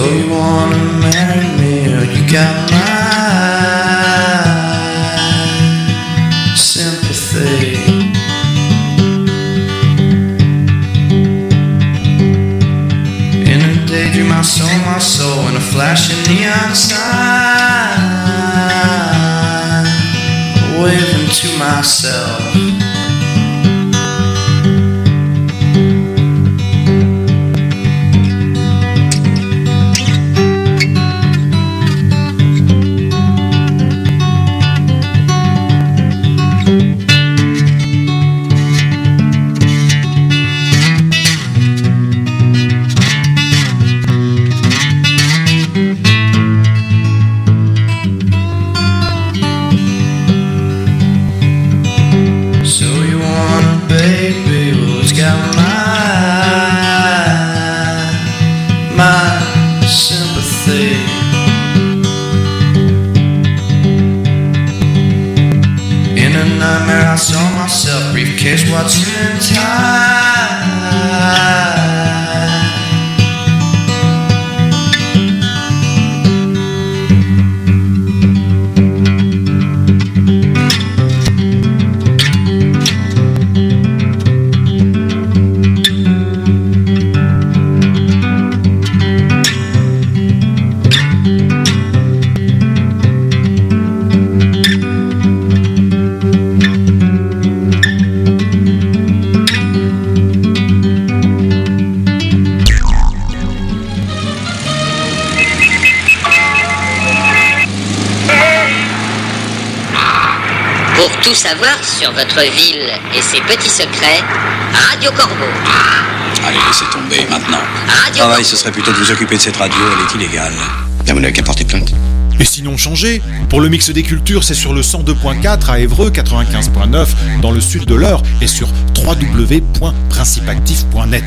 you wanna marry me, or you got my sympathy. In a daydream I saw my soul in a flashing neon sign, waving to myself. Briefcase watching in time. Pour tout savoir sur votre ville et ses petits secrets, Radio Corbeau. Allez, laissez tomber maintenant. Radio Travail, Corbeau. ce serait plutôt de vous occuper de cette radio, elle est illégale. Vous n'avez qu'à porter plainte. Et sinon changez. Pour le mix des cultures, c'est sur le 102.4 à Évreux, 95.9 dans le sud de l'Eure et sur www.principactif.net.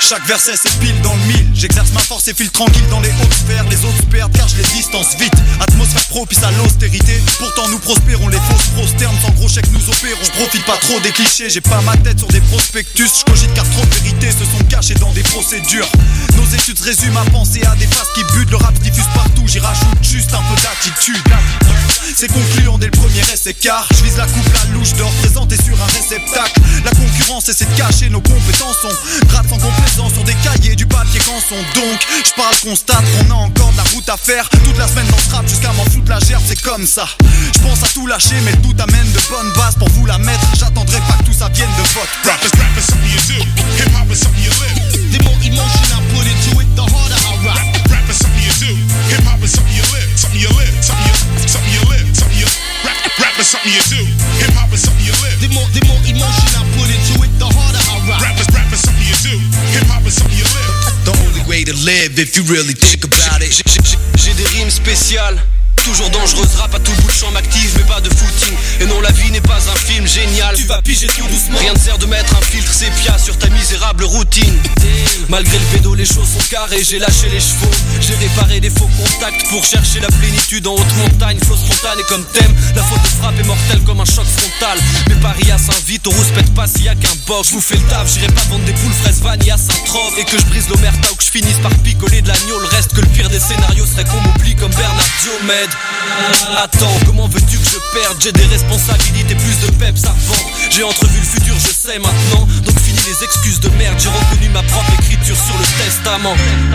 Chaque verset c'est pile dans le mille. J'exerce ma force et file tranquille dans les hautes sphères. Les autres se perdent car je les distance vite. Atmosphère propice à l'austérité. Pourtant nous prospérons, les fausses prosternes. Sans gros chèques nous opérons. Je profite pas trop des clichés, j'ai pas ma tête sur des prospectus. Je cogite car trop de vérités se sont cachées dans des procédures. Nos études résument à penser à des phases qui butent. Le rap se diffuse partout, j'y rajoute juste un peu d'attitude. C'est concluant dès le premier essai car je vise la coupe, la louche de représenter sur un réceptacle. La concurrence essaie de cacher nos compétences. On gratte sans complaisance sur des cahiers, du papier qu'en sont. Donc je parle, constate qu'on a encore de la route à faire. Toute la semaine dans ce rap jusqu'à m'en foutre la gerbe, c'est comme ça. Je pense à tout lâcher mais tout amène de bonnes bases pour vous la mettre. J'attendrai pas que tout ça vienne de votre rap. Rap is something you do, hip hop is something you live. The more emotion I put into it, the harder I rap. Rap is something you do, hip hop is something you live. Something you live, something you live, something you rap is something you do, hip hop is something you live. The more emotion I put into it, the harder I rap. Rap is something you do, hip hop is something you live. The only way to live if you really think about it. J'ai des rimes spéciales, toujours dangereuse, rap à tout bout de champ m'active mais pas de footing. Et non, la vie n'est pas un film génial. Tu vas piger tout doucement. Rien ne sert de mettre un filtre sépia sur ta misérable routine. Malgré le pédo, les choses sont carrées, j'ai lâché les chevaux. J'ai réparé des faux contacts pour chercher la plénitude en haute montagne. Flow spontané comme thème, la faute de frappe est mortelle comme un choc frontal. Mes paris à Saint-Vite, on rouspète pas s'il y a qu'un box. J'vous fais le taf, j'irai pas vendre des poules fraises vanille à Saint-Troph. Et que je brise l'omerta ou que je finisse par picoler de l'agneau. Le reste que le pire des scénarios serait qu'on m'oublie comme Bernard Diomède. Attends, comment veux-tu que je perde? J'ai des responsabilités, plus de peps à revendre. J'ai entrevu le futur, je sais maintenant. Donc fini les excuses de merde, j'ai reconnu ma propre écriture sur le testament.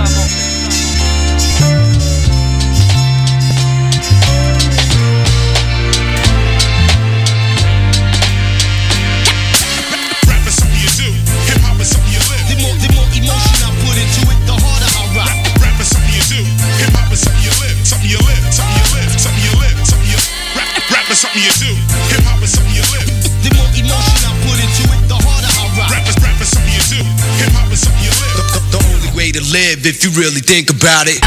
Rap is something you do, hip hop is something you live. The more emotion I put into it, the harder I rap. Rap is something you do, hip hop is something you live. Something you live, something you live, something you live, something you rap is something you do, hip hop is something you live. The more emotion I put into it, the harder I rap. Rap is something you do, hip hop is something you live. The only way to live if you really think about it.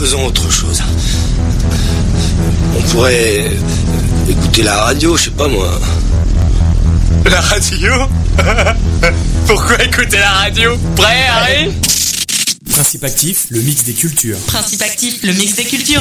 faisons autre chose. On pourrait écouter la radio, je sais pas moi. La radio? Pourquoi écouter la radio? Prêt, Harry? Principe actif, le mix des cultures. Principe actif, le mix des cultures.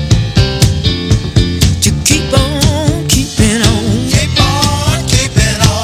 Keep on keeping on.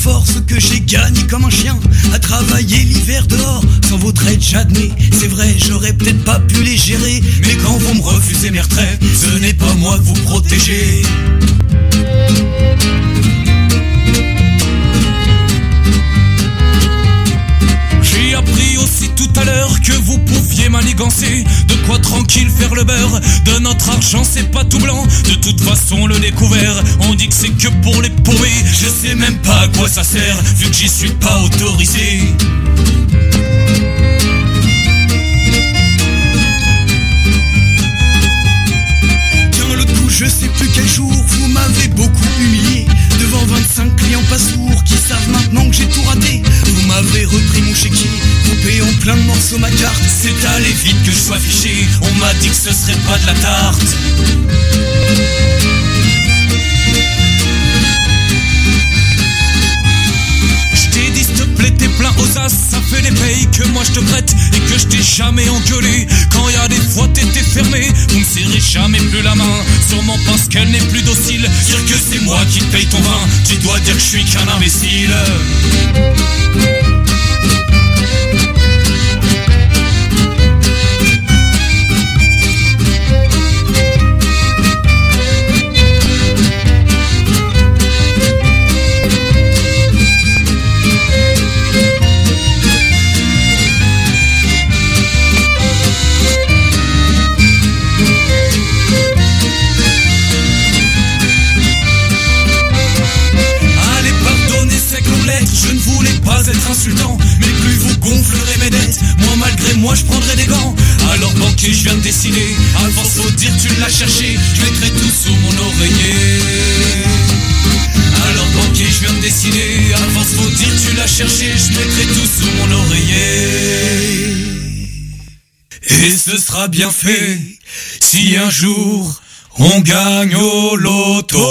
force que j'ai gagné comme un chien, à travailler l'hiver dehors, sans votre aide j'admets. C'est vrai, j'aurais peut-être pas pu les gérer, mais quand vous me refusez mes retraites, ce n'est pas moi que vous protégez. J'ai appris aussi tout à l'heure que vous pouviez manigancer, de quoi tranquille faire le beurre, de notre argent c'est pas tout blanc, de toute façon le découvert, on dit que c'est que pour les paumés, je sais même pas à quoi ça sert, vu que j'y suis pas autorisé. Tiens le coup, je sais plus quel jour, vous m'avez beaucoup humilié, devant 25 clients pas sourds qui savent maintenant que j'ai tout raté. Vous m'avez repris mon chéquier, coupé en plein de morceaux ma carte. C'est allé vite que je sois fiché, on m'a dit que ce serait pas de la tarte. Je t'ai dit s'il te plaît t'es plein aux as, ça fait les payes que moi je te prête, et que je t'ai jamais engueulé. Quand y a des fois t'étais fermé, vous me serrez jamais plus la main, sûrement parce qu'elle n'est plus docile. Dire que c'est moi qui te paye ton vin, tu dois dire que je suis qu'un imbécile. Je ne voulais pas être insultant, mais plus vous gonflerez mes dettes, moi malgré moi je prendrai des gants. Alors banquier je viens de décider, à force faut dire tu l'as cherché, je mettrai tout sous mon oreiller. Alors banquier je viens de décider, à force faut dire tu l'as cherché, je mettrai tout sous mon oreiller. Et ce sera bien fait, si un jour on gagne au loto.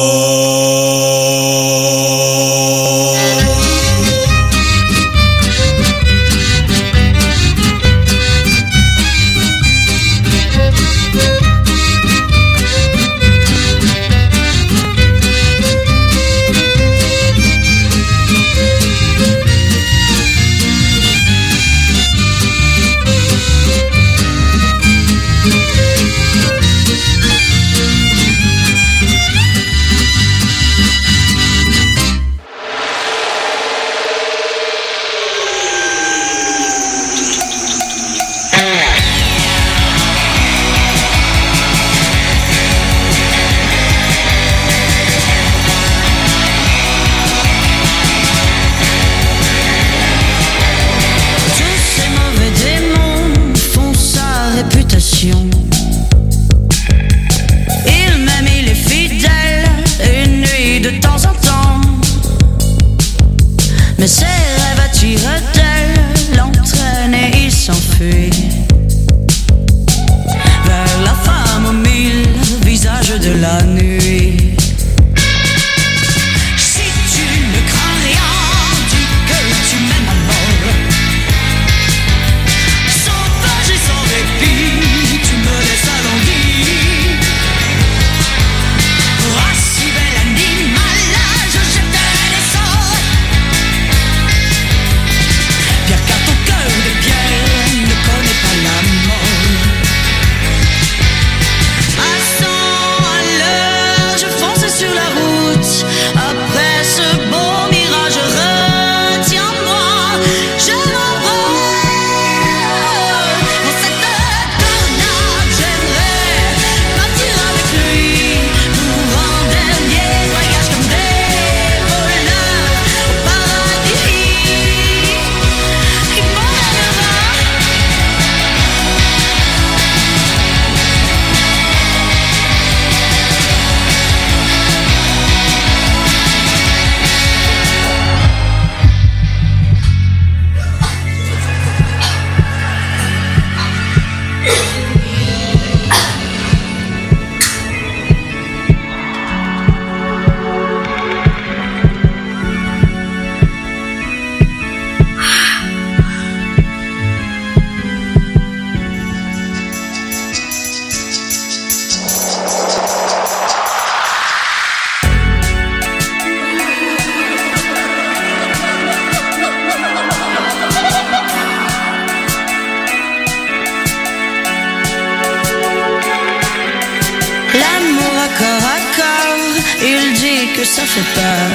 que ça fait peur.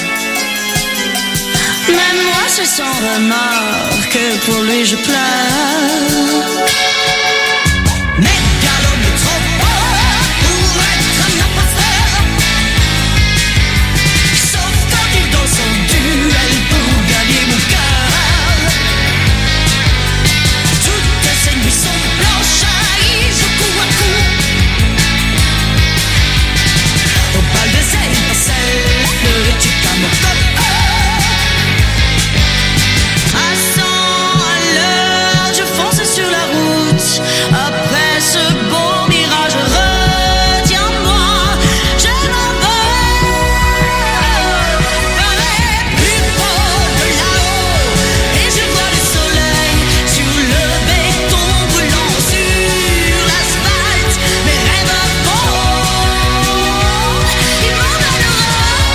Même moi je sens remords que pour lui je pleure. Mais quel homme est trop fort pour être un imposteur. Sauf quand il danse son duel pour gagner mon cœur. Toutes ces nuits sont blanches, il joue coup à coup. Au bal de Zelle, le Chicamocop. À 100 à l'heure, je fonce sur la route. Après ce beau mirage, retiens-moi, je m'en vais. Plus haut de là-haut, et je vois le soleil sur le béton brûlant sur l'asphalte. Mes rêves volent, ils m'emmèneront.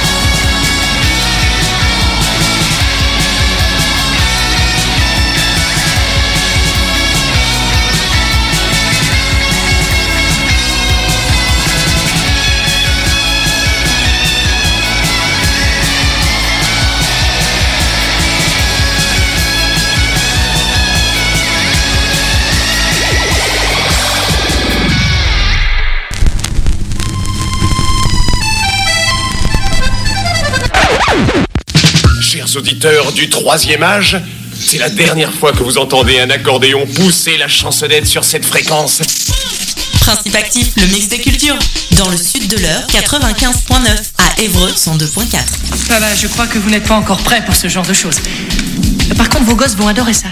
Chers auditeurs du troisième âge, c'est la dernière fois que vous entendez un accordéon pousser la chansonnette sur cette fréquence. Principe actif, le mix des cultures. Dans le sud de l'heure, 95.9. À Évreux, 102.4. Ah bah, je crois que vous n'êtes pas encore prêts pour ce genre de choses. Par contre, vos gosses vont adorer ça.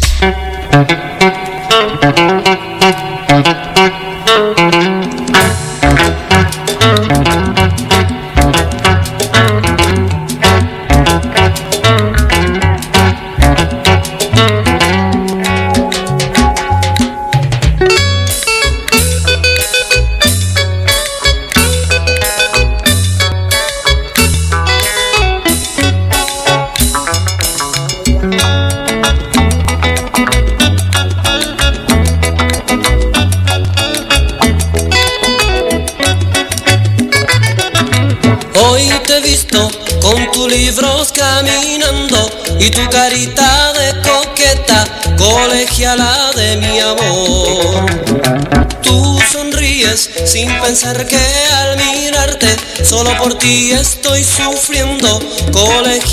Hoy te he visto con tus libros caminando y tu carita de coqueta, colegiala de mi amor. Tú sonríes sin pensar que al mirarte, solo por ti estoy sufriendo, colegiala.